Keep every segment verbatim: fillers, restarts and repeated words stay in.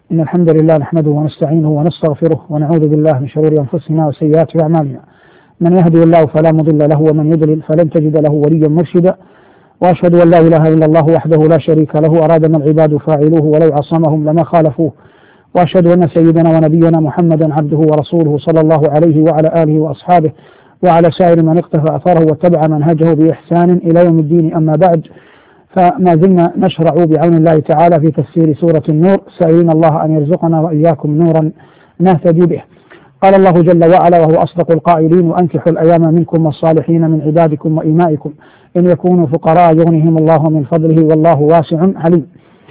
إن الحمد لله نحمده ونستعينه ونستغفره ونعوذ بالله من شرور أنفسنا وسيئات أعمالنا. من يهدي الله فلا مضل له ومن يضلل فلن تجد له وليا مرشدا. وأشهد أن لا إله إلا الله وحده لا شريك له أراد ما العباد فاعلوه ولو عصمهم لما خالفوه. وأشهد أن سيدنا ونبينا محمدا عبده ورسوله صلى الله عليه وعلى آله وأصحابه وعلى سائر من اقتفى أثره واتبع منهجه بإحسان إلى يوم الدين. أما بعد، فما زلنا نشرع بعون الله تعالى في تفسير سورة النور، سائلين الله أن يرزقنا وإياكم نورا نهتدي به. قال الله جل وعلا وهو أصدق القائلين: وأنكحوا الأيام منكم والصالحين من عبادكم وإمائكم إن يكونوا فقراء يغنهم الله من فضله والله واسع عليم.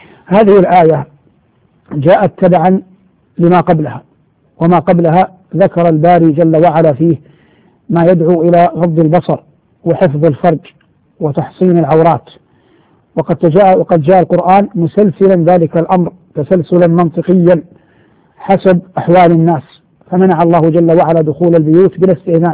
هذه الآية جاءت تبعا لما قبلها، وما قبلها ذكر الباري جل وعلا فيه ما يدعو إلى غض البصر وحفظ الفرج وتحصين العورات. وقد جاء وقد جاء القرآن مسلسلا ذلك الأمر تسلسلا منطقيا حسب أحوال الناس، فمنع الله جل وعلا دخول البيوت بلا استئذان،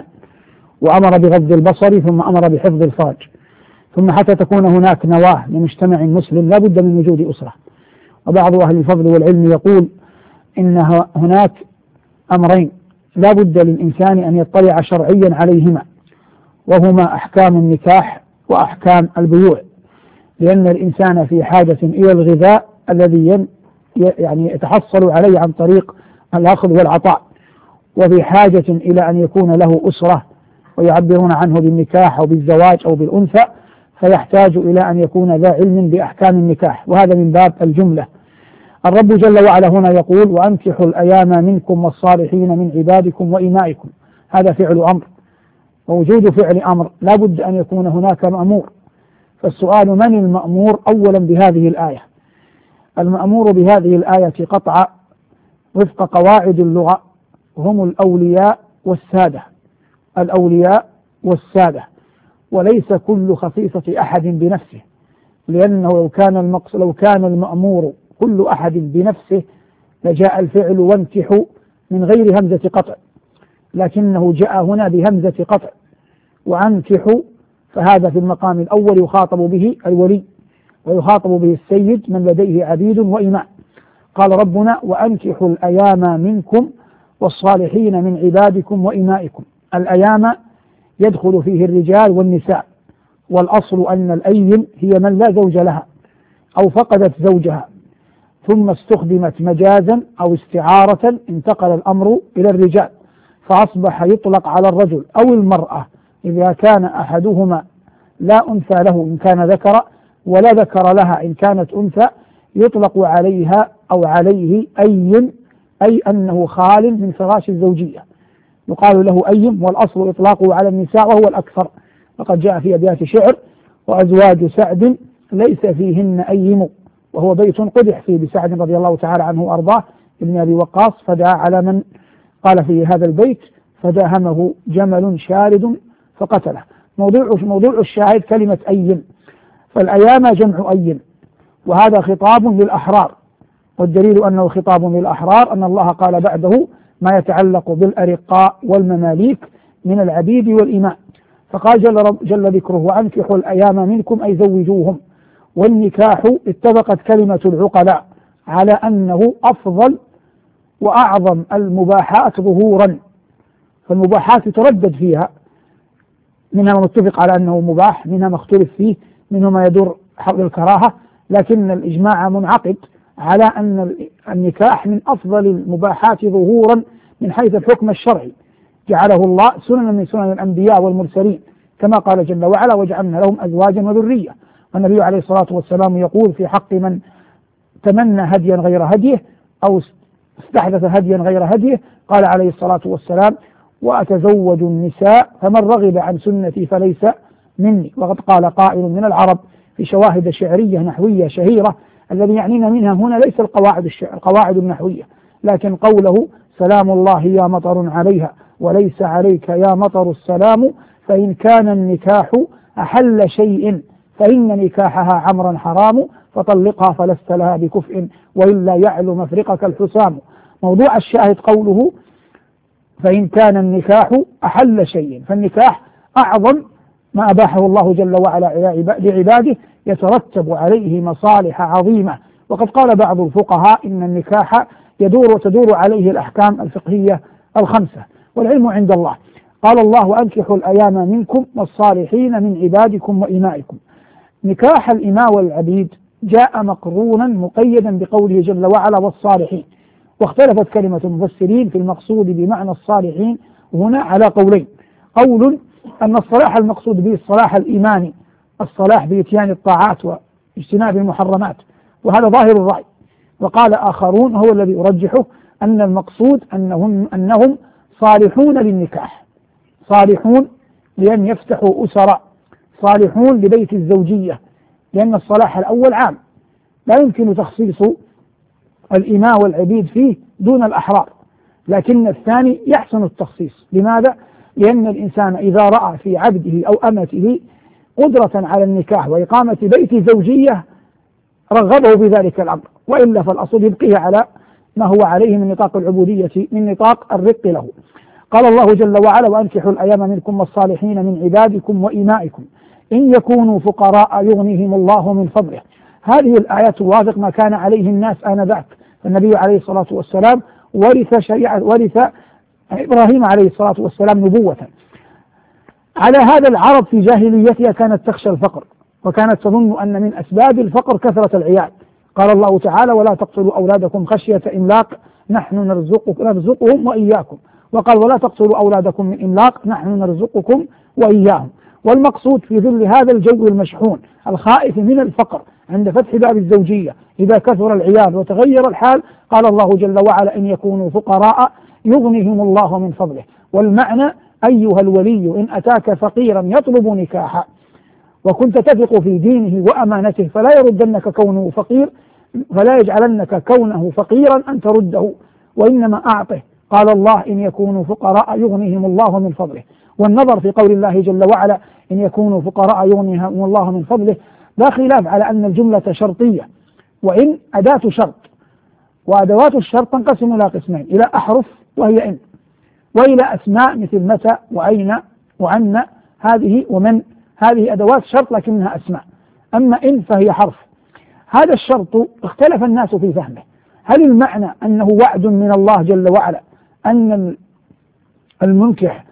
وأمر بغض البصر ثم أمر بحفظ الفرج، ثم حتى تكون هناك نواة لمجتمع مسلم لا بد من وجود أسرة. وبعض أهل الفضل والعلم يقول إن هناك أمرين لا بد للإنسان أن يطلع شرعيا عليهما، وهما أحكام النكاح وأحكام البيوع، لأن الإنسان في حاجة إلى الغذاء الذي يعني يتحصل عليه عن طريق الأخذ والعطاء، وفي حاجة إلى أن يكون له أسرة، ويعبرون عنه بالنكاح أو بالزواج أو بالأنثى، فيحتاج إلى أن يكون ذا علم بأحكام النكاح، وهذا من باب الجملة. الرب جل وعلا هنا يقول: وأنكحوا الأيام منكم والصالحين من عبادكم وإمائكم. هذا فعل أمر، ووجود فعل أمر لا بد أن يكون هناك مأمور. فالسؤال: من المأمور أولا بهذه الآية؟ المأمور بهذه الآية قطعا وفق قواعد اللغة هم الأولياء والسادة، الأولياء والسادة، وليس كل خصيصة أحد بنفسه، لأنه لو كان المقص لو كان المأمور كل أحد بنفسه لجاء الفعل وانكحوا من غير همزة قطع، لكنه جاء هنا بهمزة قطع، وأنكحوا فهذا في المقام الأول يخاطب به الولي، ويخاطب به السيد من لديه عبيد وإماء. قال ربنا: وأنكحوا الأيام منكم والصالحين من عبادكم وإمائكم. الأيام يدخل فيه الرجال والنساء، والأصل أن الأيم هي من لا زوج لها أو فقدت زوجها، ثم استخدمت مجازا أو استعارة، انتقل الأمر إلى الرجال فأصبح يطلق على الرجل أو المرأة إذا كان أحدهما لا أنثى له إن كان ذكر، ولا ذكر لها إن كانت أنثى، يطلق عليها أو عليه أيم، أي أنه خال من فراش الزوجية، يقال له أيم، والأصل إطلاقه على النساء وهو الأكثر. وقد جاء في أبيات شعر: وأزواج سعد ليس فيهن أيم، وهو بيت قدح فيه بسعد رضي الله تعالى عنه وأرضاه ابن أبي وقاص، فدعا على من قال في هذا البيت فداهمه جمل شارد فقتله. موضوع موضوع الشاهد كلمة أيم، فالأيام جمع أيم، وهذا خطاب للأحرار، والدليل أنه خطاب للأحرار أن الله قال بعده ما يتعلق بالأرقاء والمماليك من العبيد والإماء، فقال جل, جل ذكره: وأنكحوا الأيام منكم أي زوجوهم. والنكاح اتفقت كلمة العقلاء على أنه أفضل وأعظم المباحات ظهورا، فالمباحات يتردد فيها، منها ما متفق على أنه مباح، منها ما اختلف فيه، منه ما يدور حول الكراهة، لكن الإجماع منعقد على أن النكاح من أفضل المباحات ظهورا من حيث الحكم الشرعي، جعله الله سننا من سنن الأنبياء والمرسلين، كما قال جل وعلا: وجعلنا لهم أزواجا وذرية. والنبي عليه الصلاة والسلام يقول في حق من تمنى هديا غير هديه أو استحدث هديا غير هديه، قال عليه الصلاة والسلام: وأتزوج النساء فمن رغب عن سنتي فليس مني. وقد قال قائل من العرب في شواهد شعرية نحوية شهيرة: الذي يعنينا منها هنا ليس القواعد الشعر القواعد النحوية، لكن قوله: سلام الله يا مطر عليها وليس عليك يا مطر السلام، فإن كان النكاح أحل شيء فإن نكاحها عمرا حرام، فطلقها فلست لها بكفء وإلا يعلو مفرقك الحسام. موضوع الشاهد قوله: فإن كان النكاح أحل شيء، فالنكاح أعظم ما أباحه الله جل وعلا لعباده، يترتب عليه مصالح عظيمة وقد قال بعض الفقهاء إن النكاح يدور وتدور عليه الأحكام الفقهية الخمسة، والعلم عند الله. قال الله: وأنكحوا الأيام منكم والصالحين من عبادكم وإمائكم. نكاح الإماء والعبيد جاء مقرونا مقيدا بقوله جل وعلا: والصالحين. واختلفت كلمة المفسرين في المقصود بمعنى الصالحين هنا على قولين: قول أن الصلاح المقصود به الصلاح الإيماني، الصلاح بإتيان الطاعات واجتناب المحرمات، وهذا ظاهر الرأي. وقال آخرون هو الذي أرجحه أن المقصود أنهم أنهم صالحون للنكاح، صالحون لأن يفتحوا أسرا، صالحون لبيت الزوجية، لأن الصلاح الأول عام لا يمكن تخصيص الإماء والعبيد فيه دون الأحرار، لكن الثاني يحسن التخصيص. لماذا؟ لأن الإنسان إذا رأى في عبده أو أمته قدرة على النكاح وإقامة بيت زوجية رغبه بذلك الأمر، وإلا فالأصل يبقيه على ما هو عليه من نطاق العبودية، من نطاق الرق له. قال الله جل وعلا: وأنكحوا الأيام منكم والصالحين من عبادكم وإمائكم إن يكونوا فقراء يغنيهم الله من فضله. هذه الآية توافق ما كان عليه الناس آنذاك، فالنبي عليه الصلاة والسلام ورث شريعة ورث إبراهيم عليه الصلاة والسلام نبوة. على هذا العرب في جاهليتها كانت تخشى الفقر، وكانت تظن أن من أسباب الفقر كثرة العيال. قال الله تعالى: ولا تقتلوا أولادكم خشية إملاق نحن نرزقكم نرزقهم وإياكم. وقال: ولا تقتلوا أولادكم من إملاق نحن نرزقكم وإياهم. والمقصود في ظل هذا الجو المشحون الخائف من الفقر عند فتح باب الزوجية إذا كثر العيال وتغير الحال، قال الله جل وعلا: إن يكونوا فقراء يغنيهم الله من فضله. والمعنى: أيها الولي إن أتاك فقيرا يطلب نكاحا وكنت تثق في دينه وأمانته فلا يردنك كونه فقير، فلا يجعلنك كونه فقيرا أن ترده، وإنما أعطه. قال الله: إن يكونوا فقراء يغنيهم الله من فضله. والنظر في قول الله جل وعلا: إن يكونوا فقراء يغنيهم الله من فضله، لا خلاف على أن الجملة شرطية، وإن أداة شرط، وأدوات الشرط تنقسم إلى قسمين: إلى أحرف وهي إن، وإلى أسماء مثل متى وأين وعن هذه ومن، هذه أدوات شرط لكنها أسماء. أما إن فهي حرف. هذا الشرط اختلف الناس في فهمه، هل المعنى أنه وعد من الله جل وعلا أن المنكح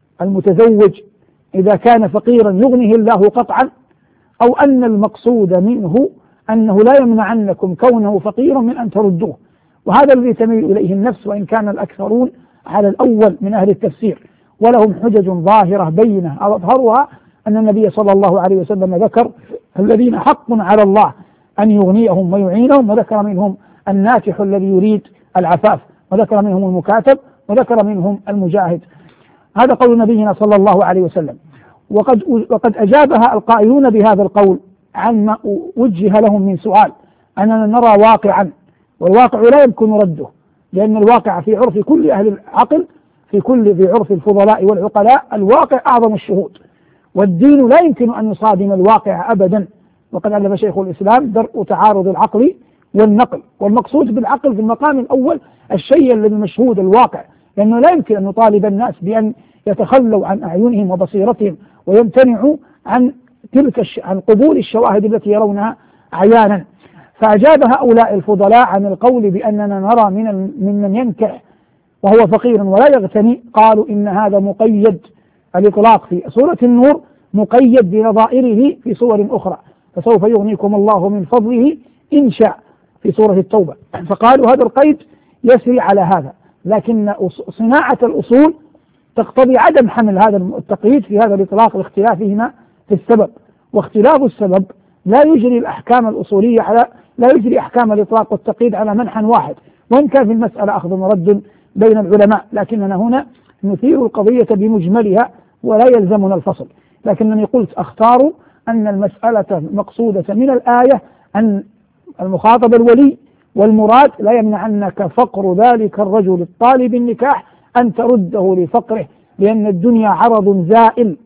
المتزوج إذا كان فقيرا يغنيه الله قطعا، أو أن المقصود منه أنه لا يمنعنكم كونه فقيرا من أن تردوه؟ وهذا الذي تميل إليه النفس، وإن كان الأكثرون على الأول من أهل التفسير، ولهم حجج ظاهرة بينة. أظهرها أن النبي صلى الله عليه وسلم ذكر الذين حق على الله أن يغنيهم ويعينهم، وذكر منهم الناكح الذي يريد العفاف، وذكر منهم المكاتب، وذكر منهم المجاهد. هذا قول نبينا صلى الله عليه وسلم. وقد وقد أجابها القائلون بهذا القول عما وجه لهم من سؤال، أننا نرى واقعا، والواقع لا يمكن رده، لأن الواقع في عرف كل أهل العقل، في كل في عرف الفضلاء والعقلاء، الواقع أعظم الشهود، والدين لا يمكن أن يصادم الواقع أبدا. وقد ألف شيخ الإسلام درء تعارض العقل والنقل، والمقصود بالعقل في المقام الأول الشيء الذي مشهود الواقع، لأنه لا يمكن أن نطالب الناس بأن يتخلوا عن أعينهم وبصيرتهم ويمتنعوا عن تلك الش... عن قبول الشواهد التي يرونها عيانا. فأجاب هؤلاء الفضلاء عن القول بأننا نرى من ممن ينكح وهو فقير ولا يغتني، قالوا إن هذا مقيد، الإطلاق في سورة النور مقيد بنظائره في صور أخرى، فسوف يغنيكم الله من فضله إن شاء في سورة التوبة. فقالوا هذا القيد يسري على هذا، لكن صناعة الأصول تقتضي عدم حمل هذا التقييد في هذا الإطلاق لاختلافهما في السبب، واختلاف السبب لا يجري الأحكام الأصولية على لا يجري أحكام الإطلاق والتقييد على منحى واحد، وإن كان في المسألة أخذ ورد بين العلماء، لكننا هنا نثير القضية بمجملها ولا يلزمنا الفصل. لكنني قلت أختار أن المسألة مقصودة من الآية أن المخاطب الولي، والمراد لا يمنعنك فقر ذلك الرجل الطالب النكاح أن ترده لفقره، لأن الدنيا عرض زائل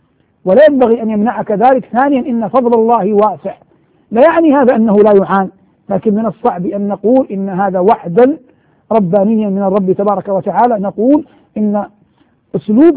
ولا ينبغي أن يمنعك ذلك. ثانيا إن فضل الله واسع، لا يعني هذا أنه لا يعان، لكن من الصعب أن نقول إن هذا وعدا ربانيا من الرب تبارك وتعالى. نقول إن أسلوب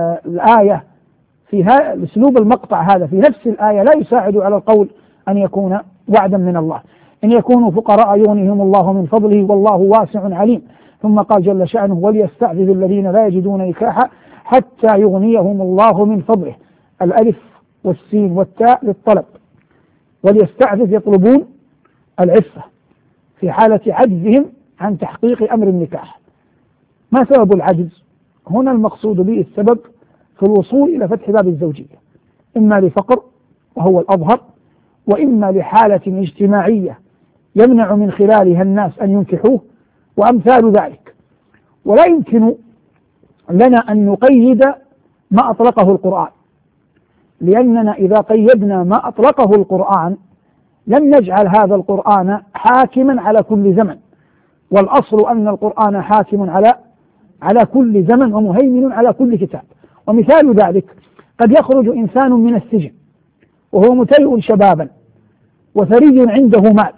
الآية في أسلوب المقطع هذا في نفس الآية لا يساعد على القول أن يكون وعدا من الله. إن يكونوا فقراء يغنيهم الله من فضله والله واسع عليم. ثم قال جل شأنه وليستعذذ الذين لا يجدون نكاحا حتى يغنيهم الله من فضله. الألف والسين والتاء للطلب، وليستعذذ يطلبون العفة في حالة عجزهم عن تحقيق أمر النكاح. ما سبب العجز؟ هنا المقصود به السبب في الوصول إلى فتح باب الزوجية، إما لفقر وهو الأظهر، وإما لحالة اجتماعية يمنع من خلالها الناس أن ينكحوه وأمثال ذلك. ولا يمكن لنا أن نقيد ما أطلقه القرآن، لأننا إذا قيدنا ما أطلقه القرآن لم نجعل هذا القرآن حاكما على كل زمن، والأصل أن القرآن حاكم على على كل زمن ومهيمن على كل كتاب. ومثال ذلك قد يخرج إنسان من السجن وهو متيء شبابا وثري عنده مال،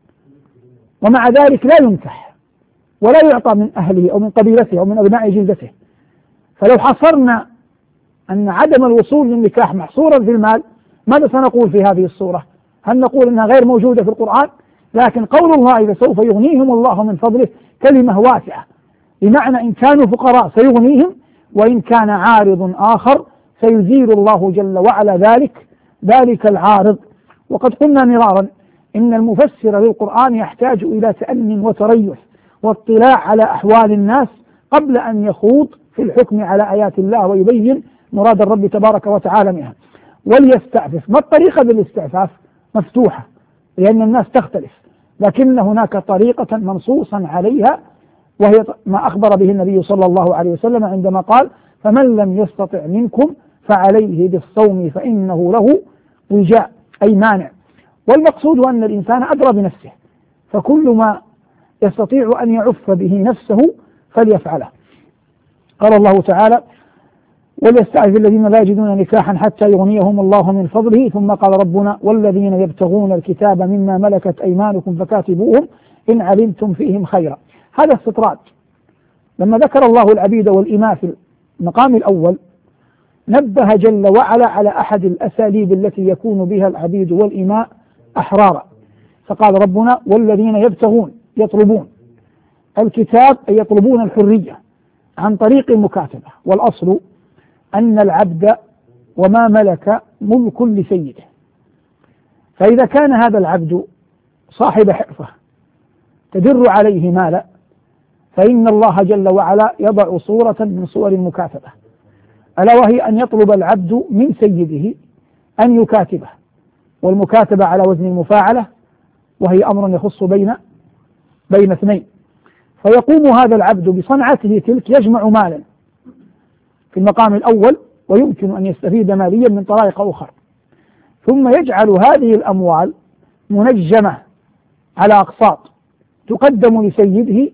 ومع ذلك لا ينكح ولا يعطى من أهله أو من قبيلته أو من أبناء جلدته. فلو حصرنا أن عدم الوصول للنكاح محصورا في المال، ماذا سنقول في هذه الصورة؟ هل نقول أنها غير موجودة في القرآن؟ لكن قول الله إذا سوف يغنيهم الله من فضله كلمة واسعة، بمعنى إن كانوا فقراء سيغنيهم، وإن كان عارض آخر سيزيل الله جل وعلا ذلك ذلك العارض. وقد قلنا مرارا إن المفسر للقرآن يحتاج إلى تأني وتريث واطلاع على أحوال الناس قبل أن يخوض في الحكم على آيات الله ويبين مراد الرب تبارك وتعالى منها. وليستعفف، ما الطريقة بالاستعفاف؟ مفتوحة، لأن الناس تختلف، لكن هناك طريقة منصوصا عليها، وهي ما أخبر به النبي صلى الله عليه وسلم عندما قال فمن لم يستطع منكم فعليه بالصوم فإنه له وجاء، أي مانع. والمقصود أن الإنسان أدرى بنفسه، فكل ما يستطيع أن يعف به نفسه فليفعله. قال الله تعالى وليستعفف الذين لا يجدون نكاحا حتى يغنيهم الله من فضله. ثم قال ربنا والذين يبتغون الكتاب مما ملكت أيمانكم فكاتبوهم إن علمتم فيهم خيرا. هذا استطراد. لما ذكر الله العبيد والإماء في المقام الأول نبه جل وعلا على أحد الأساليب التي يكون بها العبيد والإماء أحرارا، فقال ربنا والذين يبتغون، يطلبون الكتاب أي يطلبون الحرية عن طريق المكاتبة. والأصل أن العبد وما ملك ملك لسيده، فإذا كان هذا العبد صاحب حرفة تدر عليه مالا، فإن الله جل وعلا يضع صورة من صور المكاتبة، ألا وهي أن يطلب العبد من سيده أن يكاتبه، والمكاتبة على وزن المفاعلة، وهي أمر يخص بين بين اثنين. فيقوم هذا العبد بصنعته تلك، يجمع مالا في المقام الأول ويمكن أن يستفيد ماليا من طرائق أخرى، ثم يجعل هذه الأموال منجمة على أقساط تقدم لسيده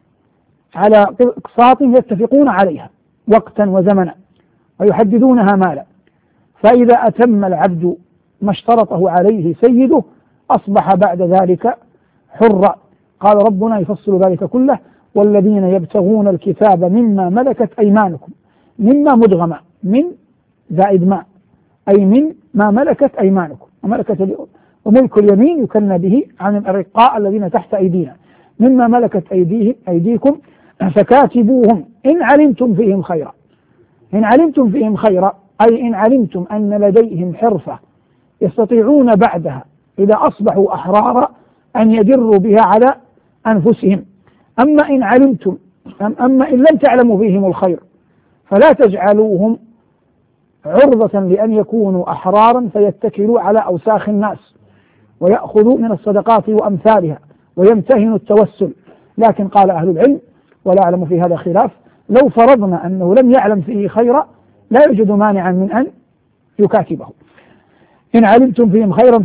على أقساط يتفقون عليها وقتا وزمنا ويحددونها مالا. فإذا أتم العبد ما اشترطه عليه سيده أصبح بعد ذلك حرا. قال ربنا يفصل ذلك كله والذين يبتغون الكتاب مما ملكت أيمانكم، مما مدغمة من زائد ما، أي من ما ملكت أيمانكم، وملكت وملك اليمين يكنى به عن الرقاء الذين تحت أيدينا، مما ملكت أيديهم أيديكم فكاتبوهم إن علمتم فيهم خيرا. إن علمتم فيهم خيرا أي إن علمتم أن لديهم حرفة يستطيعون بعدها إذا أصبحوا أحرارا أن يدروا بها على أنفسهم. أما إن علمتم أما إن لم تعلموا فيهم الخير فلا تجعلوهم عرضة لأن يكونوا أحرارا فيتكلوا على أوساخ الناس ويأخذوا من الصدقات وأمثالها ويمتهنوا التوسل. لكن قال أهل العلم ولا أعلم في هذا خلاف، لو فرضنا أنه لم يعلم فيه خيرا لا يوجد مانعا من أن يكاتبه. إن علمتم فيهم خيرا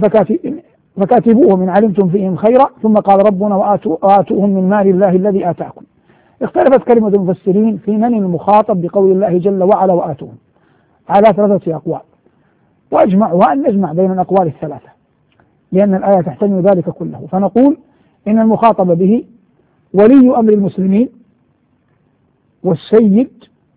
فكاتبوهم إن علمتم فيهم خيرا. ثم قال ربنا وآتوهم من مال الله الذي آتاكم. اختلفت كلمة المفسرين في من المخاطب بقول الله جل وعلا وآتوهم على ثلاثة أقوال، وأجمعها أن نجمع بين الأقوال الثلاثة لأن الآية تحتمل ذلك كله. فنقول إن المخاطب به ولي أمر المسلمين والسيد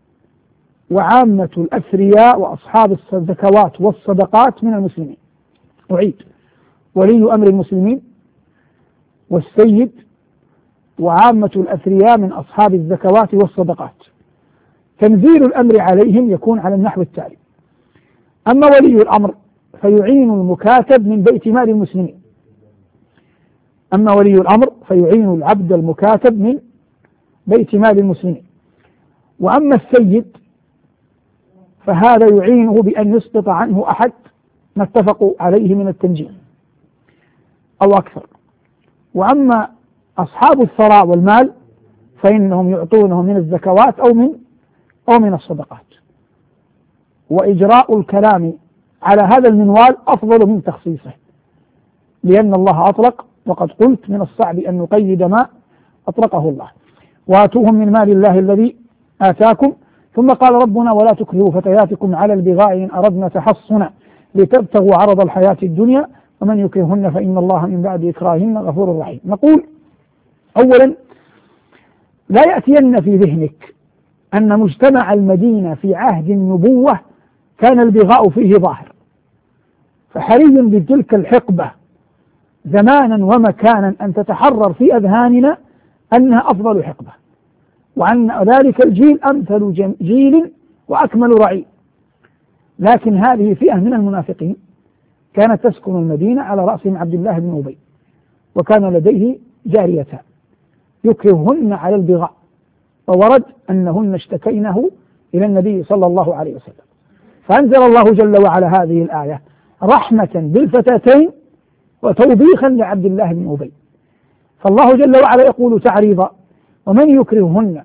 وعامة الأثرياء وأصحاب الزكوات والصدقات من المسلمين. أعيد: ولي أمر المسلمين والسيد وعامة الأثرياء من أصحاب الزكوات والصدقات. تنزيل الأمر عليهم يكون على النحو التالي: أما ولي الأمر فيعين المكاتب من بيت مال المسلمين أما ولي الأمر فيعين العبد المكاتب من بيت مال المسلمين وأما السيد فهذا يعينه بأن يسقط عنه أحد ما اتفقوا عليه من التنجيم أو أكثر. وأما أصحاب الثراء والمال فإنهم يعطونه من الزكوات أو من أو من الصدقات. وإجراء الكلام على هذا المنوال أفضل من تخصيصه، لأن الله أطلق، وقد قلت من الصعب أن نقيد ما أطلقه الله: وآتوهم من مال الله الذي آتاكم. ثم قال ربنا: ولا تكرهوا فتياتكم على البغاء إن أردنا تحصنا لتبتغوا عرض الحياة الدنيا ومن يكرهن فإن الله من بعد إكراههن غفور رحيم. نقول أولا: لا يأتين في ذهنك أن مجتمع المدينة في عهد النبوة كان البغاء فيه ظاهر، فحري بتلك الحقبة زمانا ومكانا أن تتحرر في أذهاننا أنها أفضل حقبة، وأن ذلك الجيل أمثل جيل وأكمل رعي. لكن هذه فئة من المنافقين كانت تسكن المدينة، على رأسهم عبد الله بن أبي، وكان لديه جاريتان يكرههن على البغاء، وورد أنهن اشتكينه إلى النبي صلى الله عليه وسلم، فأنزل الله جل وعلا هذه الآية رحمة بالفتاتين وتوبيخا لعبد الله بن أبي. فالله جل وعلا يقول تعريضا: ومن يكرههن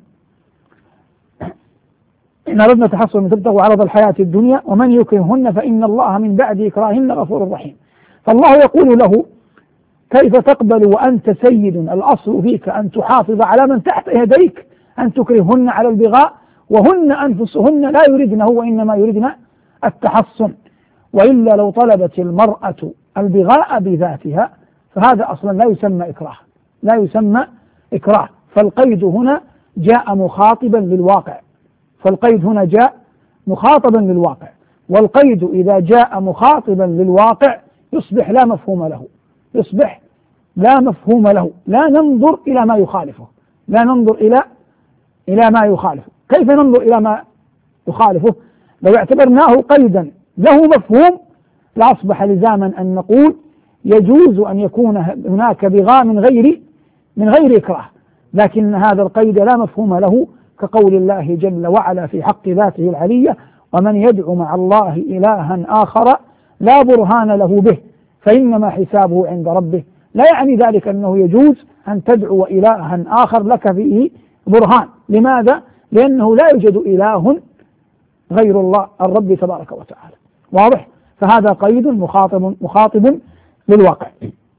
إن أردنا تحصن تبتغوا عرض الحياة الدنيا ومن يكرههن فإن الله من بعد إكراههن غفور رحيم. فالله يقول له: كيف تقبل وأنت سيد الأصل فيك أن تحافظ على من تحت يديك أن تكرههن على البغاء وهن أنفسهن لا يردنه وإنما يردن التحصن؟ وإلا لو طلبت المرأة البغاء بذاتها فهذا أصلا لا يسمى إكراه، لا يسمى إكراه. فالقيد هنا جاء مخاطبا للواقع، فالقيد هنا جاء مخاطبا للواقع، والقيد إذا جاء مخاطبا للواقع يصبح لا مفهوم له، يصبح لا مفهوم له، لا ننظر إلى ما يخالفه، لا ننظر إلى إلى ما يخالفه. كيف ننظر إلى ما يخالفه؟ لو اعتبرناه قيدا له مفهوم لأصبح لزاما أن نقول يجوز أن يكون هناك بغاء من غير من غير إكراه، لكن هذا القيد لا مفهوم له، كقول الله جل وعلا في حق ذاته العلية: ومن يدعو مع الله إلها آخر لا برهان له به فإنما حسابه عند ربه. لا يعني ذلك أنه يجوز أن تدعو إلها آخر لك فيه برهان. لماذا؟ لأنه لا يوجد إله غير الله الرب تبارك وتعالى. واضح؟ فهذا قيد مخاطب مخاطب للواقع.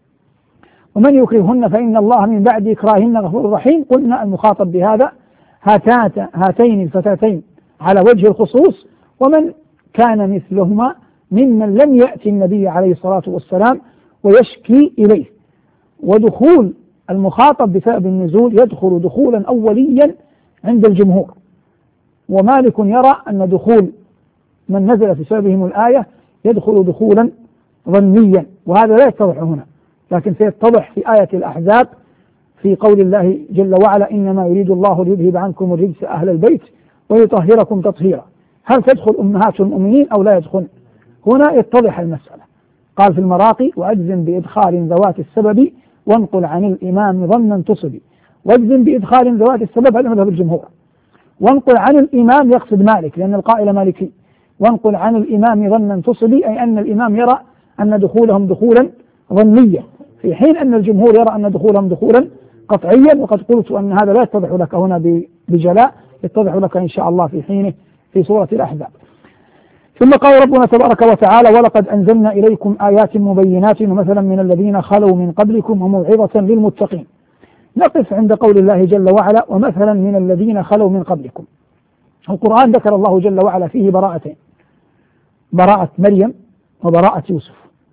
ومن يكرههن فإن الله من بعد إكراههن غفور رحيم. قلنا المخاطب بهذا هاتات هاتين الفتاتين على وجه الخصوص، ومن كان مثلهما ممن لم يأتي النبي عليه الصلاة والسلام ويشكي إليه. ودخول المخاطب بسبب النزول يدخل دخولا أوليا عند الجمهور، ومالك يرى أن دخول من نزل في سببهم الآية يدخل دخولا ظنيا، وهذا لا يتضح هنا، لكن سيتضح في آية الأحزاب في قول الله جل وعلا: إنما يريد الله ليذهب عنكم الرجس أهل البيت ويطهركم تطهيرا. هل تدخل أمهات المؤمنين أو لا يدخل؟ هنا يتضح المسألة. قال في المراقي: وأجزم بإدخال ذوات السبب وانقل عن الإمام ظنا تصبي. واجزم بإدخال ذوات السبب هذا مذهب الجمهور. وانقل عن الإمام يقصد مالك لأن القائل مالكي. وانقل عن الإمام ظنا تصبي، أي أن الإمام يرى أن دخولهم دخولا ظنيا، في حين أن الجمهور يرى أن دخولهم دخولا قطعيا. وقد قلت أن هذا لا يتضح لك هنا بجلاء، يتضح لك إن شاء الله في حينه في سورة الأحزاب. ثم قال ربنا تبارك وتعالى: ولقد أنزلنا إليكم آيات مبينات ومثلا من الذين خلوا من قبلكم وموعظة للمتقين. نقف عند قول الله جل وعلا: ومثلا من الذين خلوا من قبلكم. القرآن ذكر الله جل وعلا فيه براءتين: براءة مريم وبراءة يوسف.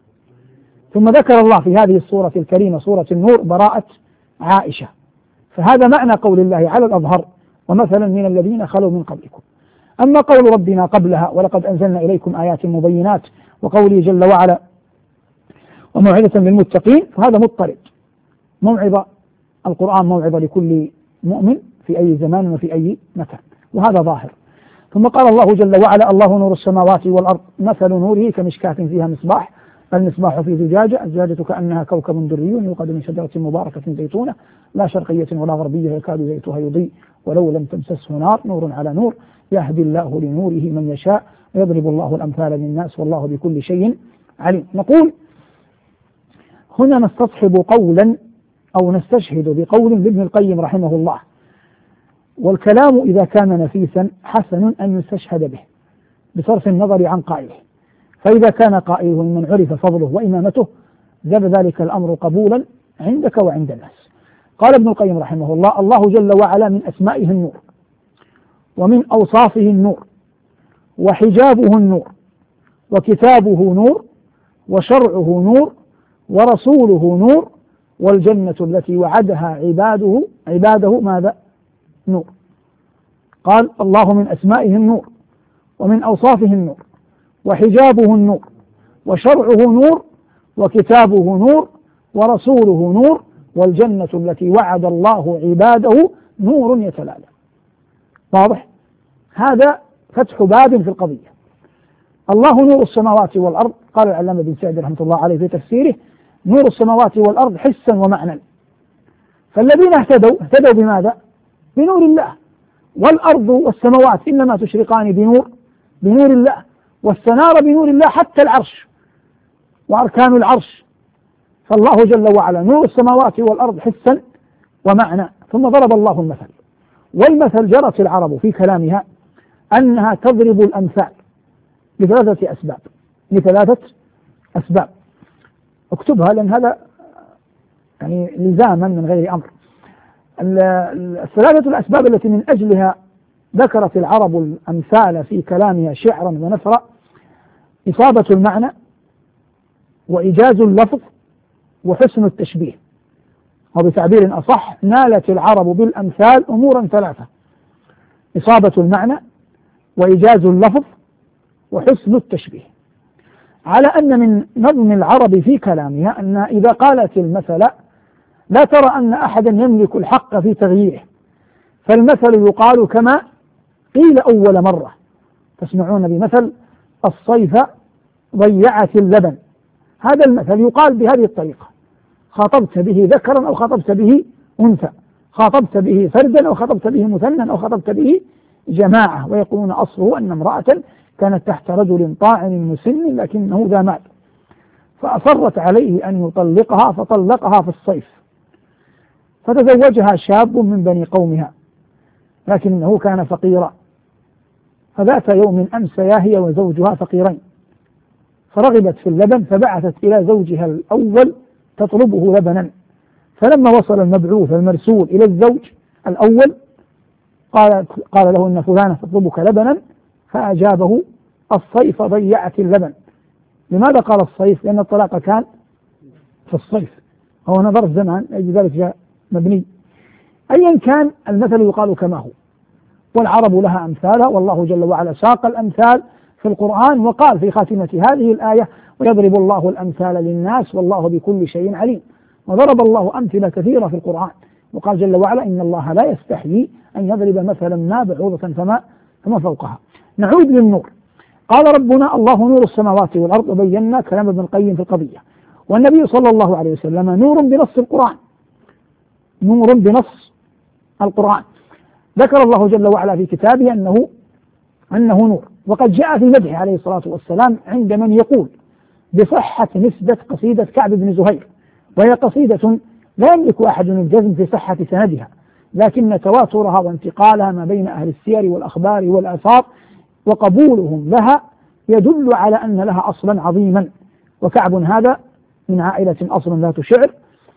ثم ذكر الله في هذه السورة الكريمة سورة النور براءة عائشة. فهذا معنى قول الله على الأظهر: ومثلا من الذين خلوا من قبلكم. أما قول ربنا قبلها: ولقد أنزلنا إليكم آيات مبينات، وقوله جل وعلا: وموعظة للمتقين، فهذا مضطرد موعظة، القرآن موعظة لكل مؤمن في أي زمان وفي أي مكان، وهذا ظاهر. ثم قال الله جل وعلا: الله نور السماوات والأرض مثل نوره كمشكاة فيها مصباح، المصباح في زجاجة، الزجاجة كأنها كوكب دري يوقد من شجرة مباركة زيتونة لا شرقية ولا غربية يكاد زيتها يضيء ولو لم تمسسه نار، نور على نور، يهدي الله لنوره من يشاء ويضرب الله الأمثال للناس والله بكل شيء عليم. نقول هنا نستصحب قولا أو نستشهد بقول لابن القيم رحمه الله، والكلام إذا كان نفيسا حسن أن يستشهد به بصرف النظر عن قائله، فإذا كان قائله من عرف فضله وإمامته زاد ذلك الأمر قبولا عندك وعند الناس. قال ابن القيم رحمه الله: الله جل وعلا من أسمائه النور، ومن أوصافه النور، وحجابه النور، وكتابه نور، وشرعه نور، ورسوله نور، والجنة التي وعدها عباده عباده ماذا؟ نور. قال: الله من أسمائه النور، ومن أوصافه النور، وحجابه النور، وشرعه نور، وكتابه نور، ورسوله نور، والجنة التي وعد الله عباده نور يتلالى. واضح؟ هذا فتح باب في القضية. الله نور السماوات والأرض، قال العلامة بن سعد رحمه الله عليه في تفسيره: نور السماوات والأرض حسا ومعنى. فالذين اهتدوا اهتدوا بماذا؟ بنور الله. والأرض والسماوات إنما تشرقان بنور بنور الله، واستنار بنور الله حتى العرش وأركان العرش. فالله جل وعلا نور السماوات والأرض حسا ومعنى. ثم ضرب الله المثل، والمثل جرت العرب في كلامها أنها تضرب الأمثال لثلاثة أسباب لثلاثة أسباب اكتبها لأن هذا يعني لزاما من غير أمر. الثلاثة الأسباب التي من أجلها ذكرت العرب الأمثال في كلامها شعرا ونثرا: إصابة المعنى، وإيجاز اللفظ، وحسن التشبيه. وبتعبير أصح نالت العرب بالأمثال أمورا ثلاثة: إصابة المعنى، وإيجاز اللفظ، وحسن التشبيه. على أن من نظم العرب في كلامها أن إذا قالت المثل لا ترى أن أحدا يملك الحق في تغييره، فالمثل يقال كما قيل أول مرة. تسمعون بمثل الصيف ضيعت اللبن، هذا المثل يقال بهذه الطريقة: خاطبت به ذكرا أو خاطبت به أنثى، خاطبت به فردا أو خاطبت به مثنى أو خاطبت به جماعة. ويقولون أصله أن امرأة كانت تحت رجل طاعن مسن لكنه ذا مال، فأصرت عليه أن يطلقها فطلقها في الصيف، فتزوجها شاب من بني قومها لكنه كان فقيرا، فذات يوم أمسيا هي وزوجها فقيرين، فرغبت في اللبن فبعثت إلى زوجها الأول تطلبه لبنا. فلما وصل المبعوث المرسول إلى الزوج الأول قال, قال له إن فلانة تطلبك لبنا، فأجابه: الصيف ضيعت اللبن. لماذا قال الصيف؟ لأن الطلاق كان في الصيف، هو نظر زمان لذلك جاء مبني. أيا كان المثل يقال كما هو، والعرب لها أمثالها، والله جل وعلا ساق الأمثال في القرآن وقال في خاتمة هذه الآية: ويضرب الله الأمثال للناس والله بكل شيء عليم. وضرب الله أمثلة كثيرة في القرآن، وقال جل وعلا: إن الله لا يستحيي أن يضرب مثلا ما بعوضة فما فما فوقها. نعود للنور. قال ربنا: الله نور السماوات والأرض، وبينا كلام ابن القيم في القضية. والنبي صلى الله عليه وسلم نور بنص القرآن، نور بنص القرآن. ذكر الله جل وعلا في كتابه أنه أنه نور، وقد جاء في مدحه عليه الصلاة والسلام عند من يقول بصحة نسبة قصيدة كعب بن زهير، وهي قصيدة لا يملك أحد الجزم في صحة سندها، لكن تواترها وانتقالها ما بين أهل السير والأخبار والآثار وقبولهم لها يدل على أن لها أصلا عظيما. وكعب هذا من عائلة أصلا ذات شعر،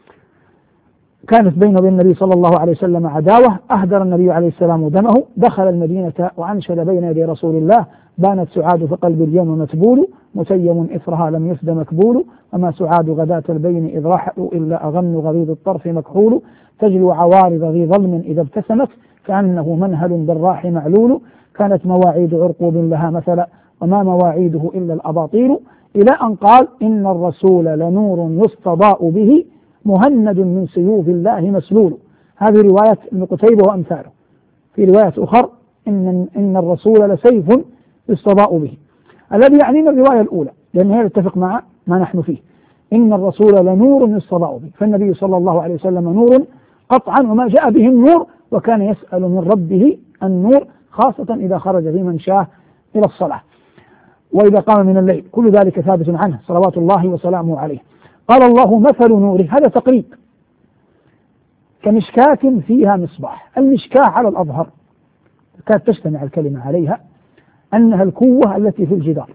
كانت بينه وبين النبي صلى الله عليه وسلم عداوة، أهدر النبي عليه السلام دمه، دخل المدينة وأنشد بين يدي رسول الله: بانت سعاد فقلب اليوم متبول، متيم إثرها لم يفد مكبول، وما سعاد غداة البين إذ رحلوا إلا أغن غليظ الطرف مكحول، تجلو عوارض ذي ظلم إذا ابتسمت كأنه منهل بالراح معلول، كانت مواعيد عرقوب لها مثلا وما مواعيده إلا الأباطيل، إلى أن قال: إن الرسول لنور يستضاء به مهند من سيوف الله مسلول. هذه رواية ابن قتيبة وأمثاله. في رواية أخرى إن, إن الرسول لسيف يستضاء به. الذي يعنينا الرواية الأولى لأنها يتفق مع ما نحن فيه. إن الرسول لنور يستضاء به، فالنبي صلى الله عليه وسلم نور قطعا، وما جاء به النور، وكان يسأل من ربه النور خاصة إذا خرج في منشاه إلى الصلاة وإذا قام من الليل، كل ذلك ثابت عنه صلوات الله وسلامه عليه. قال الله مثل نوره، هذا تقريب، كمشكاة فيها مصباح. المشكاة على الأظهر كانت تجتمع الكلمة عليها أنها القوة التي في الجدار.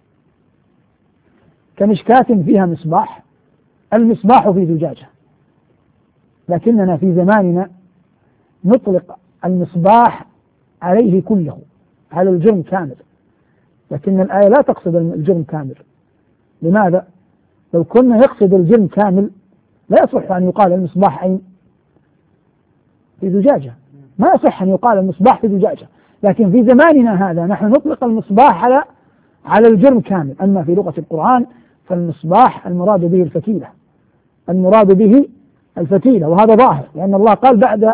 كمشكاة فيها مصباح، المصباح في زجاجة، لكننا في زماننا نطلق المصباح عليه كله، على الجرم كامل، لكن الآية لا تقصد الجرم كامل. لماذا؟ لو كنا يقصد الجرم كامل لا يصح أن يقال المصباح أين؟ في زجاجة، ما يصح أن يقال المصباح في زجاجة. لكن في زماننا هذا نحن نطلق المصباح على على الجرم كامل. أما في لغة القرآن فالمصباح المراد به الفتيلة، المراد به الفتيلة، وهذا ظاهر لأن الله قال بعد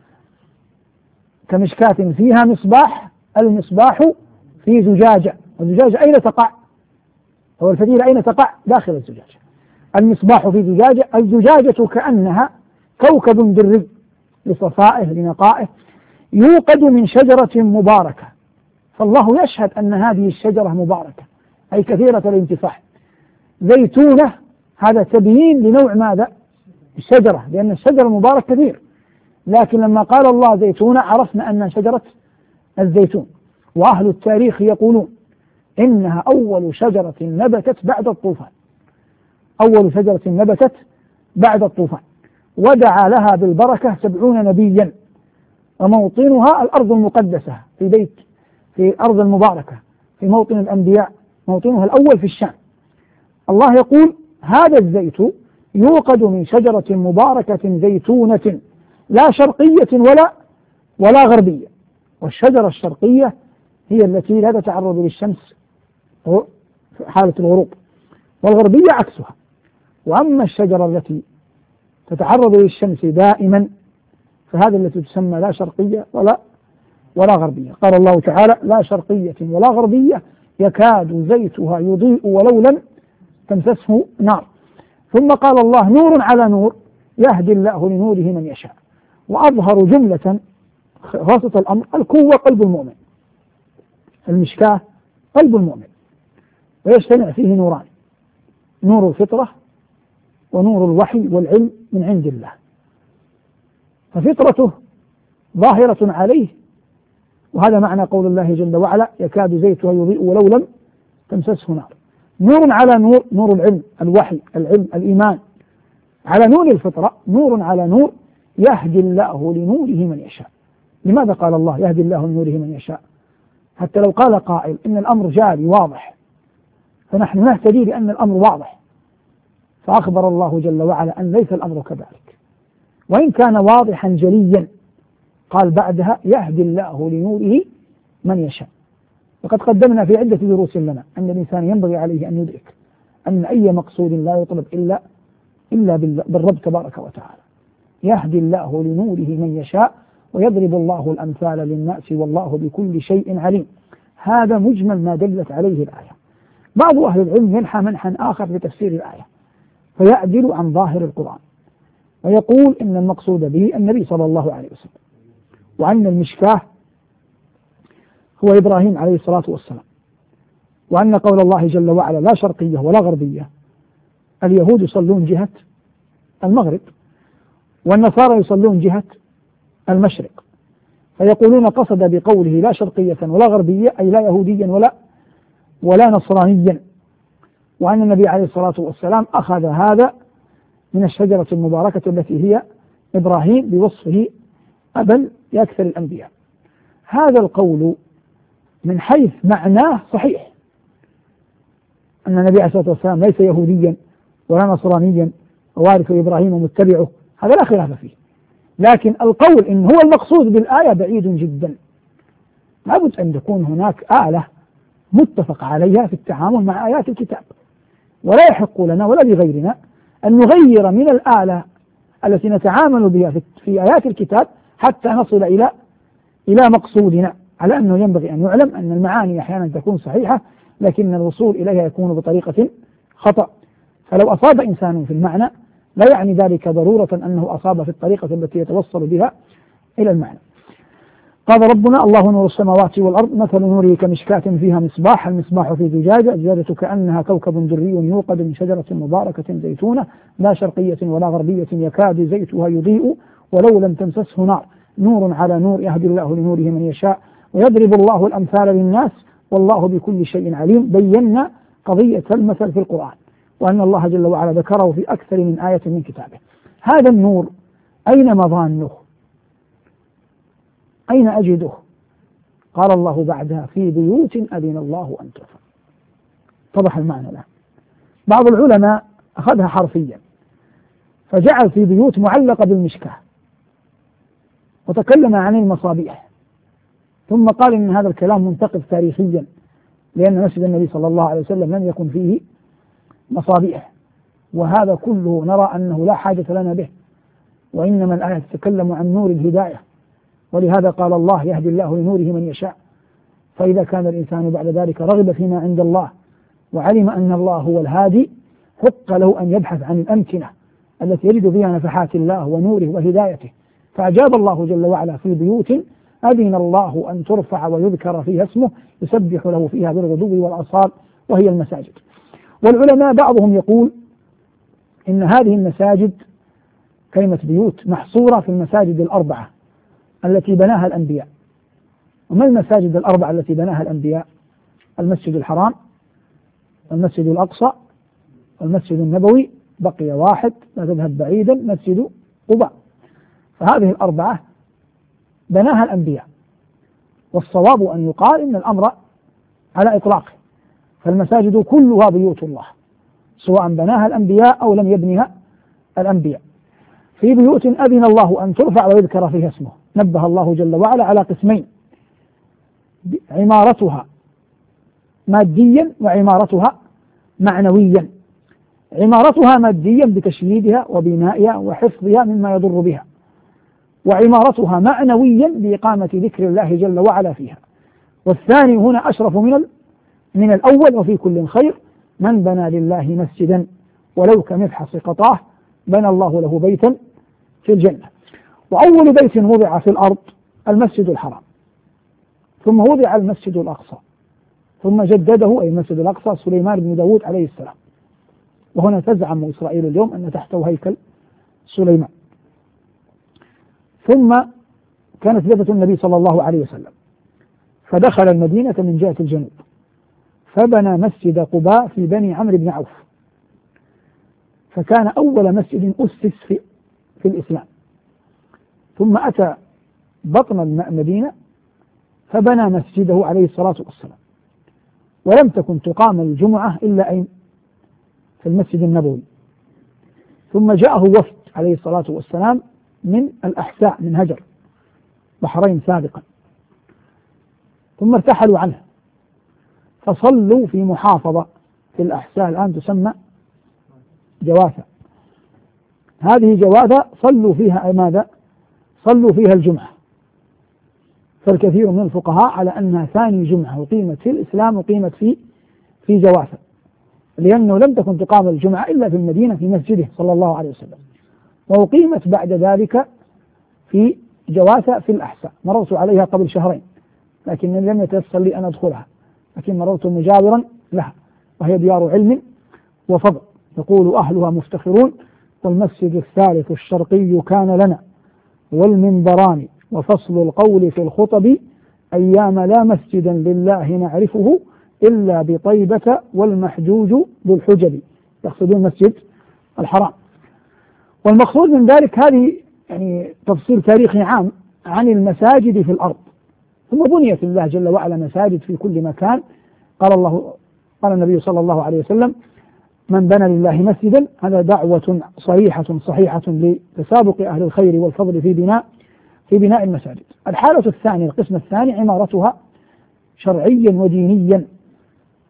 كمشكاة فيها مصباح، المصباح في زجاجة، والزجاجة أين تقع؟ هو الفتيلة أين تقع؟ داخل الزجاجة. المصباح في زجاجة، الزجاجة كأنها كوكب دري لصفائه لنقائه، يوقد من شجرة مباركة، فالله يشهد أن هذه الشجرة مباركة أي كثيرة الانتفاع. زيتونة، هذا تبيين لنوع ماذا؟ الشجرة، لأن الشجرة المبارك كثير، لكن لما قال الله زيتونة عرفنا أنها شجرة الزيتون. وأهل التاريخ يقولون إنها أول شجرة نبتت بعد الطوفان، أول شجرة نبتت بعد الطوفان، ودعا لها بالبركة سبعون نبيا، وموطنها الأرض المقدسة في بيت في الأرض المباركة في موطن الأنبياء، موطنها الأول في الشام. الله يقول هذا الزيت يوقد من شجرة مباركة زيتونة لا شرقية ولا ولا غربية، والشجرة الشرقية هي التي لا تتعرض للشمس في حالة الغروب، والغربية عكسها. وأما الشجرة التي تتعرض للشمس دائما فهذه التي تسمى لا شرقية ولا ولا غربية. قال الله تعالى لا شرقية ولا غربية يكاد زيتها يضيء ولو لم تمسسه نار. ثم قال الله نور على نور يهدي الله لنوره من يشاء. وأظهر جملة خاصة الأمر القوة قلب المؤمن، المشكاة قلب المؤمن، ويجتمع فيه نوران، نور الفطرة ونور الوحي والعلم من عند الله. ففطرته ظاهرة عليه، وهذا معنى قول الله جل وعلا يكاد زيتها يضيء ولو لم تمسسه نار. نور على نور، نور العلم الوحي العلم الإيمان، على نور الفطرة نور على نور يهدي الله لنوره من يشاء. لماذا قال الله يهدي الله لنوره من يشاء؟ حتى لو قال قائل إن الأمر جاري واضح فنحن نهتدي لأن الأمر واضح، فأخبر الله جل وعلا أن ليس الأمر كذلك، وإن كان واضحا جليا قال بعدها يهدي الله لنوره من يشاء. وقد قدمنا في عدة دروس لنا أن الإنسان ينبغي عليه أن يدرك أن أي مقصود لا يطلب إلا إلا بالرب تبارك وتعالى. يهدي الله لنوره من يشاء ويضرب الله الأمثال للناس والله بكل شيء عليم. هذا مجمل ما دلت عليه الآية. بعض أهل العلم ينحى منحا آخر في تفسير الآية فيعدل عن ظاهر القرآن ويقول إن المقصود به النبي صلى الله عليه وسلم، وأن المشكاة هو إبراهيم عليه الصلاة والسلام، وأن قول الله جل وعلا لا شرقية ولا غربية، اليهود يصلون جهة المغرب والنصارى يصلون جهة المشرق، فيقولون قصد بقوله لا شرقية ولا غربية أي لا يهوديا ولا ولا نصرانيا، وأن النبي عليه الصلاة والسلام أخذ هذا من الشجرة المباركة التي هي إبراهيم بوصفه أبا لأكثر الأنبياء. هذا القول من حيث معناه صحيح، أن النبي عليه الصلاة والسلام ليس يهوديا ولا نصرانيا ووارث إبراهيم ومتبعه، هذا لا خلاف فيه، لكن القول إن هو المقصود بالآية بعيد جدا. لابد أن تكون هناك آلة متفق عليها في التعامل مع آيات الكتاب، ولا يحق لنا ولا لغيرنا أن نغير من الآلة التي نتعامل بها في آيات الكتاب حتى نصل إلى إلى مقصودنا، على أنه ينبغي أن يعلم أن المعاني أحيانا تكون صحيحة لكن الوصول إليها يكون بطريقة خطأ. فلو أصاب إنسان في المعنى لا يعني ذلك ضرورة أنه أصاب في الطريقة التي يتوصل بها إلى المعنى. قال ربنا: الله نور السماوات والأرض، مثل نوره كمشكاة فيها مصباح، المصباح في زجاجة، الزجاجة كأنها كوكب دري يوقد من شجرة مباركة زيتونة لا شرقية ولا غربية يكاد زيتها يضيء ولو لم تمسسه نار، نور على نور، يهدي الله لنوره من يشاء ويضرب الله الأمثال للناس والله بكل شيء عليم. بينا قضية المثل في القرآن، وأن الله جل وعلا ذكره في أكثر من آية من كتابه. هذا النور أين مظانه؟ أين أجده؟ قال الله بعدها: في بيوت أذن الله أن ترفع. اتضح المعنى له. بعض العلماء أخذها حرفيا فجعل في بيوت معلقة بالمشكاة وتكلم عن المصابيح، ثم قال إن هذا الكلام منتقد تاريخيا، لأن مسجد النبي صلى الله عليه وسلم لم يكن فيه مصابيح، وهذا كله نرى أنه لا حاجة لنا به، وإنما الآية تتكلم عن نور الهداية، ولهذا قال الله: يهدي الله لنوره من يشاء. فإذا كان الإنسان بعد ذلك رغب فيما عند الله وعلم أن الله هو الهادي، حق له أن يبحث عن الأمكنة التي يجد فيها نفحات الله ونوره وهدايته، فأجاب الله جل وعلا: في بيوت أذن الله أن ترفع ويذكر فيها اسمه يسبح له فيها بالغدو والآصال، وهي المساجد. والعلماء بعضهم يقول إن هذه المساجد كلمة بيوت محصورة في المساجد الأربعة التي بناها الأنبياء. وما المساجد الأربعة التي بناها الأنبياء؟ المسجد الحرام، والمسجد الأقصى، والمسجد النبوي، بقي واحد لا تذهب بعيدا، مسجد قباء. فهذه الأربعة بناها الأنبياء، والصواب أن يقال إن الأمر على إطلاقه، فالمساجد كلها بيوت الله سواء بناها الأنبياء أو لم يبنها الأنبياء. في بيوت أذن الله أن ترفع ويذكر فيها اسمه، نبه الله جل وعلا على قسمين: عمارتها ماديا وعمارتها معنويا. عمارتها ماديا بتشييدها وبنائها وحفظها مما يضر بها، وعمارتها معنويا بإقامة ذكر الله جل وعلا فيها. والثاني هنا أشرف من من الأول: وفي كل خير من بنى لله مسجدا ولو كمفحص قطاه بنى الله له بيتا في الجنة. وأول بيت وضع في الأرض المسجد الحرام، ثم وضع المسجد الأقصى، ثم جدده أي المسجد الأقصى سليمان بن داود عليه السلام. وهنا تزعم إسرائيل اليوم أن تحته هيكل سليمان. ثم كانت هجرة النبي صلى الله عليه وسلم فدخل المدينة من جهة الجنوب، فبنى مسجد قباء في بني عمرو بن عوف، فكان أول مسجد أسس في, في الإسلام. ثم أتى بطن المدينة فبنى مسجده عليه الصلاة والسلام، ولم تكن تقام الجمعة إلا أين؟ في المسجد النبوي. ثم جاءه وفد عليه الصلاة والسلام من الأحساء من هجر، بحرين سابقا، ثم ارتحلوا عنه فصلوا في محافظة في الأحساء الآن تسمى جواثة. هذه جواثة صلوا فيها ماذا؟ صلوا فيها الجمعة. فالكثير من الفقهاء على أنها ثاني جمعة أقيمت في الإسلام أقيمت في في جواثة، لأنه لم تكن تقام الجمعة إلا في المدينة في مسجده صلى الله عليه وسلم، وأقيمت بعد ذلك في جواثة في الأحساء. مررت عليها قبل شهرين لكن لم يتيسر لي أن أدخلها، لكن مررت مجاورا لها، وهي ديار علم وفضل، يقول أهلها مفتخرون: والمسجد الثالث الشرقي كان لنا والمنبران وفصل القول في الخطب أيام لا مسجدا لله نعرفه إلا بطيبة والمحجوج بالحجب. يقصدون مسجد الحرام. والمقصود من ذلك هذه يعني تفصيل تاريخي عام عن المساجد في الأرض. ثم بنيت الله جل وعلا مساجد في كل مكان. قال الله قال النبي صلى الله عليه وسلم: من بنى لله مسجدا، هذا دعوة صريحة صحيحة لتسابق أهل الخير والفضل في بناء في بناء المساجد. الحالة الثانية القسم الثاني عمارتها شرعيا ودينيا،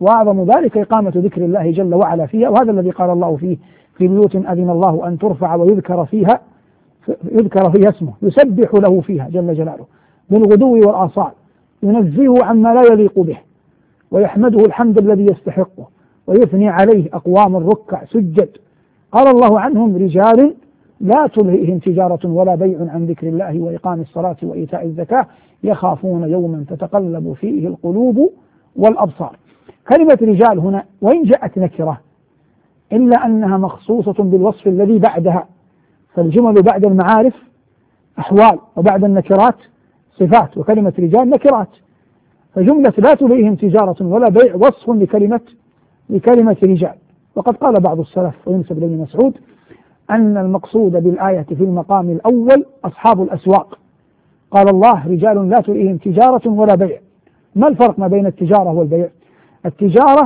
وأعظم ذلك إقامة ذكر الله جل وعلا فيها، وهذا الذي قال الله فيه: في بيوت أذن الله أن ترفع ويذكر فيها يذكر فيها اسمه يسبح له فيها جل جلاله بالغدو والآصال، ينزهه عما لا يليق به، ويحمده الحمد الذي يستحقه، ويثني عليه أقوام الركع سجد. قال الله عنهم: رجال لا تلهيهم تجارة ولا بيع عن ذكر الله وإقام الصلاة وإيتاء الزكاة يخافون يوما تتقلب فيه القلوب والأبصار. كلمة رجال هنا وإن جاءت نكرة إلا أنها مخصوصة بالوصف الذي بعدها، فالجمل بعد المعارف أحوال وبعد النكرات صفات، وكلمة رجال نكرات، فجملة لا تلهيهم تجارة ولا بيع وصف لكلمة لكلمة رجال. وقد قال بعض السلف وينسب لابن مسعود أن المقصود بالآية في المقام الأول أصحاب الأسواق. قال الله: رجال لا تلهيهم تجارة ولا بيع. ما الفرق ما بين التجارة والبيع؟ التجارة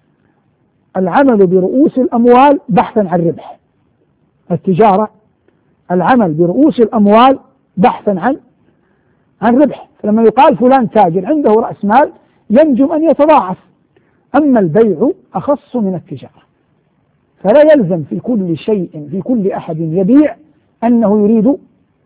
العمل برؤوس الأموال بحثا عن ربح، التجارة العمل برؤوس الأموال بحثا عن عن ربح، فلما يقال فلان تاجر عنده رأس مال ينجم أن يتضاعف. أما البيع أخص من التجارة، فلا يلزم في كل شيء في كل أحد يبيع أنه يريد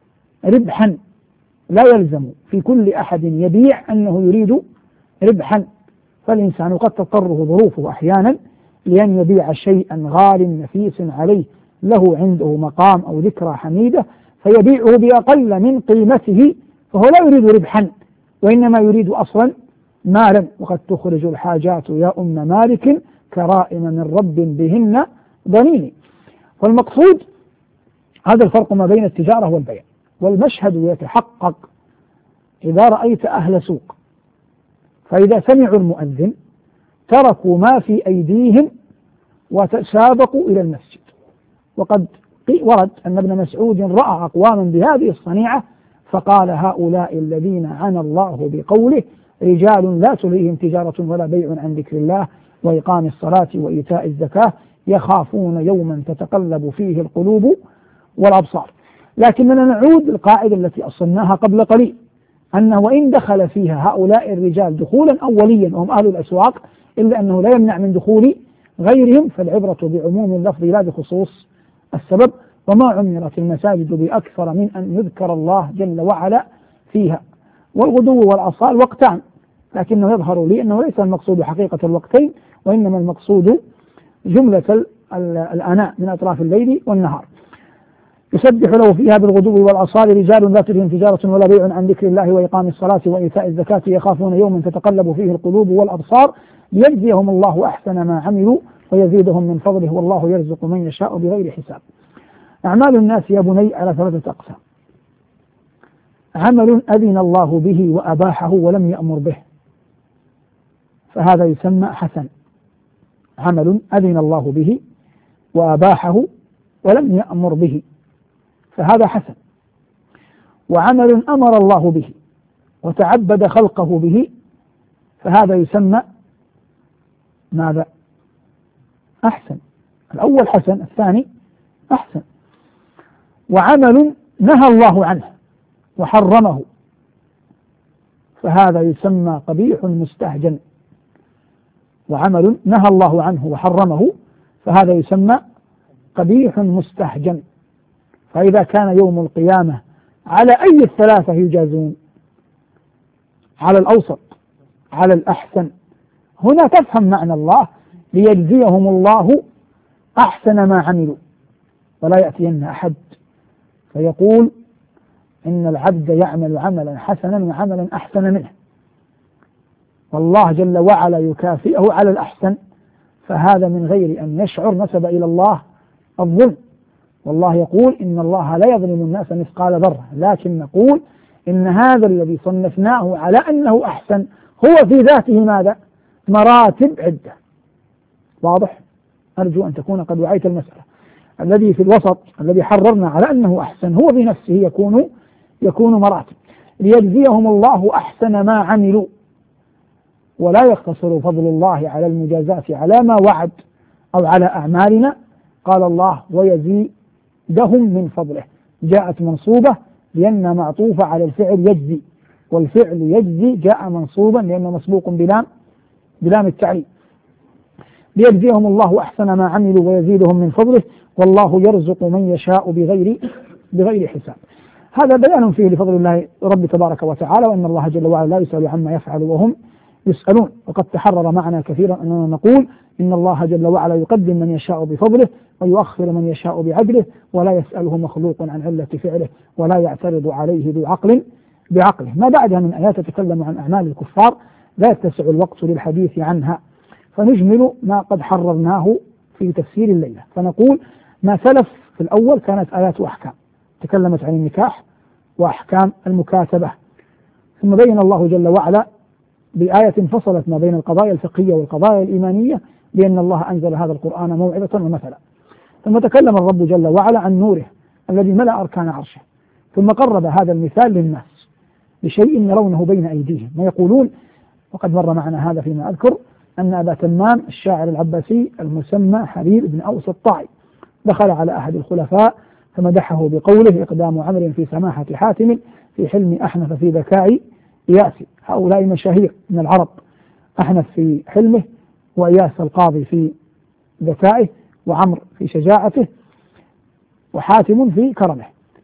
ربحا، لا يلزم في كل أحد يبيع أنه يريد ربحا، فالإنسان قد تضطره ظروفه أحيانا لأن يبيع شيئا غال نفيس عليه له عنده مقام أو ذكرى حميدة فيبيعه بأقل من قيمته، فهو لا يريد ربحا وإنما يريد أصلا مالا. وقد تخرج الحاجات يا أم مالك كرائم من رب بهن ضنين. فالمقصود هذا الفرق ما بين التجارة والبيع. والمشهد يتحقق إذا رأيت أهل سوق فإذا سمعوا المؤذن تركوا ما في أيديهم وتسابقوا إلى المسجد. وقد ورد أن ابن مسعود رأى أقواما بهذه الصنيعة فقال: هؤلاء الذين عنى الله بقوله: رجال لا تلهيهم تجارة ولا بيع عن ذكر الله وإقام الصلاة وإيتاء الزكاة يخافون يوما تتقلب فيه القلوب والأبصار. لكننا نعود للقاعدة التي أصلناها قبل قليل، أنه وإن دخل فيها هؤلاء الرجال دخولا أوليا وهم أهل الأسواق إلا أنه لا يمنع من دخول غيرهم، فالعبرة بعموم اللفظ لا بخصوص السبب. وما عمرت المساجد بأكثر من أن يذكر الله جل وعلا فيها. والغدو والآصال وقتان، لكنه يظهر لي أنه ليس المقصود حقيقة الوقتين، وإنما المقصود جملة الآناء من أطراف الليل والنهار. يسبح له فيها بالغدو والآصال رجال لا تلهيهم تجارة ولا بيع عن ذكر الله وإقام الصلاة وإيتاء الزكاة يخافون يوما تتقلب فيه القلوب والأبصار ليجزيهم الله أحسن ما عملوا ويزيدهم من فضله والله يرزق من يشاء بغير حساب. أعمال الناس يا بني على ثلاثة أقسام: عمل أذن الله به وأباحه ولم يأمر به فهذا يسمى حسن، عمل أذن الله به وأباحه ولم يأمر به فهذا حسن. وعمل أمر الله به وتعبد خلقه به فهذا يسمى ماذا؟ أحسن. الأول حسن، الثاني أحسن. وعمل نهى الله عنه وحرمه فهذا يسمى قبيح مستهجن. وعمل نهى الله عنه وحرمه فهذا يسمى قبيح مستهجن. فإذا كان يوم القيامة على أي الثلاثة يجازون؟ على الأوسط، على الأحسن. هنا تفهم معنى الله: ليجزيهم الله أحسن ما عملوا. ولا يأتين أحد فيقول إن العبد يعمل عملا حسنا وعملا أحسن منه والله جل وعلا يكافئه على الأحسن، فهذا من غير أن يشعر نسب إلى الله الظلم. والله يقول: إن الله لا يظلم الناس مثقال ذرة، لكن نقول إن هذا الذي صنفناه على أنه أحسن هو في ذاته ماذا؟ مراتب عدة. واضح؟ أرجو أن تكون قد وعيت المسألة. الذي في الوسط الذي حررنا على أنه أحسن هو بنفسه يكون يكون مراتب. ليجزيهم الله أحسن ما عملوا، ولا يقتصر فضل الله على المجازات على ما وعد أو على أعمالنا. قال الله: ويزيدهم من فضله، جاءت منصوبة لأن معطوفة على الفعل يجزي، والفعل يجزي جاء منصوبا لأنه مسبوق بلام بلام التعليل. ليجزيهم الله أحسن ما عملوا ويزيدهم من فضله، والله يرزق من يشاء بغير بغير حساب. هذا بيان فيه لفضل الله رب تبارك وتعالى، وأن الله جل وعلا لا يسأل عما يفعل وهم يسألون. وقد تحرر معنا كثيرا أننا نقول إن الله جل وعلا يقدم من يشاء بفضله ويؤخر من يشاء بعدله، ولا يسأله مخلوق عن علة فعله، ولا يعترض عليه ذو عقل بعقله. ما بعدها من آيات تتكلم عن أعمال الكفار لا يتسع الوقت للحديث عنها، فنجمل ما قد حررناه في تفسير الليلة. فنقول ما سلف في الأول كانت آيات وأحكام تكلمت عن النكاح وأحكام المكاتبة، ثم بين الله جل وعلا بآية فصلت ما بين القضايا الفقهية والقضايا الإيمانية بأن الله أنزل هذا القرآن موعظة ومثلا. ثم تكلم الرب جل وعلا عن نوره الذي ملأ أركان عرشه، ثم قرب هذا المثال للناس بشيء يرونه بين أيديهم ويقولون، وقد مر معنا هذا فيما أذكر، أن أبا تمام الشاعر العباسي المسمى حبيب بن أوس الطائي دخل على أحد الخلفاء فمدحه بقوله: إقدام عمرو في سماحة حاتم، في حلم أحنف، في ذكاء إياس. هؤلاء مشاهير من العرب، أحنف في حلمه، وإياس القاضي في ذكائه، وعمر في شجاعته، وحاتم في كرمه.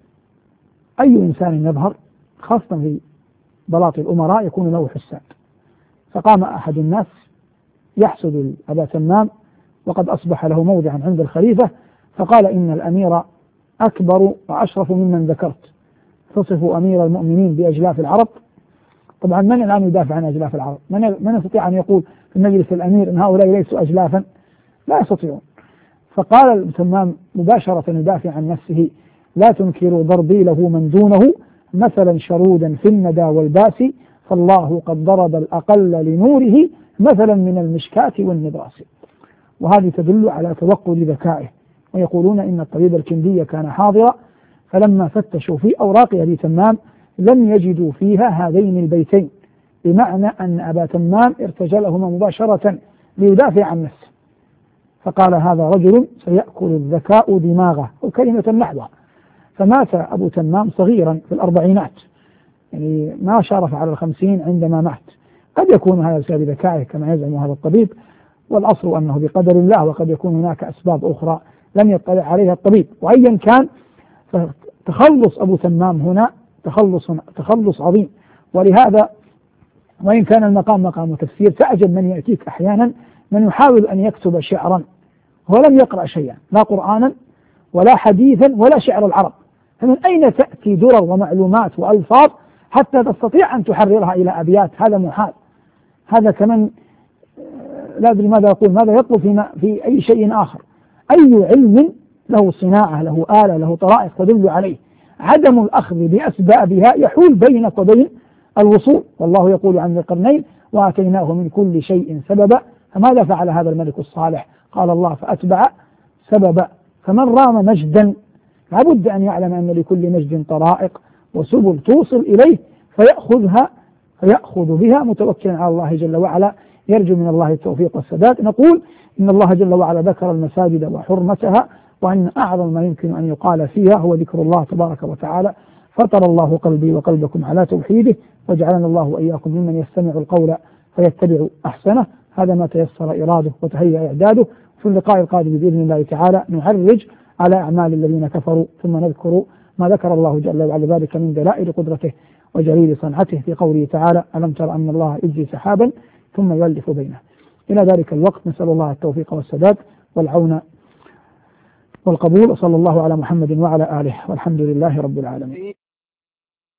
أي إنسان يظهر خاصة في بلاط الأمراء يكون له حساد. فقام أحد الناس يحسد أبا تمام وقد أصبح له موضعا عند الخليفة، فقال: إن الأمير أكبر وأشرف ممن ذكرت، تصف أمير المؤمنين بأجلاف العرب. طبعا من الآن يدافع عن أجلاف العرب؟ من, من يستطيع أن يقول في مجلس الأمير إن هؤلاء ليسوا أجلافا؟ لا يستطيعون. فقال ابن تمام مباشرة يدافع عن نفسه: لا تنكروا ضربي له من دونه، مثلا شرودا في الندى والباس، فالله قد ضرب الأقل لنوره، مثلا من المشكاة والنبراس. وهذه تدل على توقل ذكائه. ويقولون إن الطبيب الكندي كان حاضرا، فلما فتشوا في أوراق أبي تمام لم يجدوا فيها هذين البيتين، بمعنى أن أبا تمام ارتجلهما مباشرة ليدافع عن نفسه، فقال: هذا رجل سيأكل الذكاء دماغه، وكلمة نحوها. فمات أبو تمام صغيرا في الأربعينات، يعني ما شارف على الخمسين عندما مات. قد يكون هذا بسبب ذكائه كما يزعم هذا الطبيب، والأصل أنه بقدر الله، وقد يكون هناك أسباب أخرى لم يطلع عليها الطبيب. وأيا كان، فتخلص أبو تمام هنا تخلص تخلص عظيم. ولهذا وإن كان المقام مقام تفسير، تعجب من يأتيك أحيانا من يحاول أن يكتب شعرا هو لم يقرأ شيئا، لا قرآنا ولا حديثا ولا شعر العرب، فمن أين تأتي درر ومعلومات وألفاظ حتى تستطيع أن تحررها إلى أبيات؟ هذا محال. هذا كمن لا أدري ماذا يقول، ماذا يطلب في, في أي شيء آخر. أي علم له صناعة، له آلة، له طرائق تدل عليه. عدم الأخذ بأسبابها يحول بينك وبين الوصول. والله يقول عن ذي القرنين: وآتيناه من كل شيء سببا. فماذا فعل هذا الملك الصالح؟ قال الله: فأتبع سببا. فمن رام مجدا لابد أن يعلم أن لكل مجد طرائق وسبل توصل إليه، فيأخذها فيأخذ بها متوكلا على الله جل وعلا، يرجو من الله التوفيق والسداد. نقول إن الله جل وعلا ذكر المساجد وحرمتها، وأن أعظم ما يمكن أن يقال فيها هو ذكر الله تبارك وتعالى. فطر الله قلبي وقلبكم على توحيده، وجعلنا الله وإياكم ممن يستمع القول فيتبع أحسنه. هذا ما تيسر إراده وتهيأ إعداده. في اللقاء القادم بإذن الله تعالى نعرج على أعمال الذين كفروا، ثم نذكر ما ذكر الله جل وعلا ذلك من دلائل قدرته وجليل صنعته في قوله تعالى: ألم تر أن الله يجزي سحابا ثم يؤلف بينه. إلى ذلك الوقت نسأل الله التوفيق والسداد والعون والقبول، وصلى الله على محمد وعلى آله، والحمد لله رب العالمين.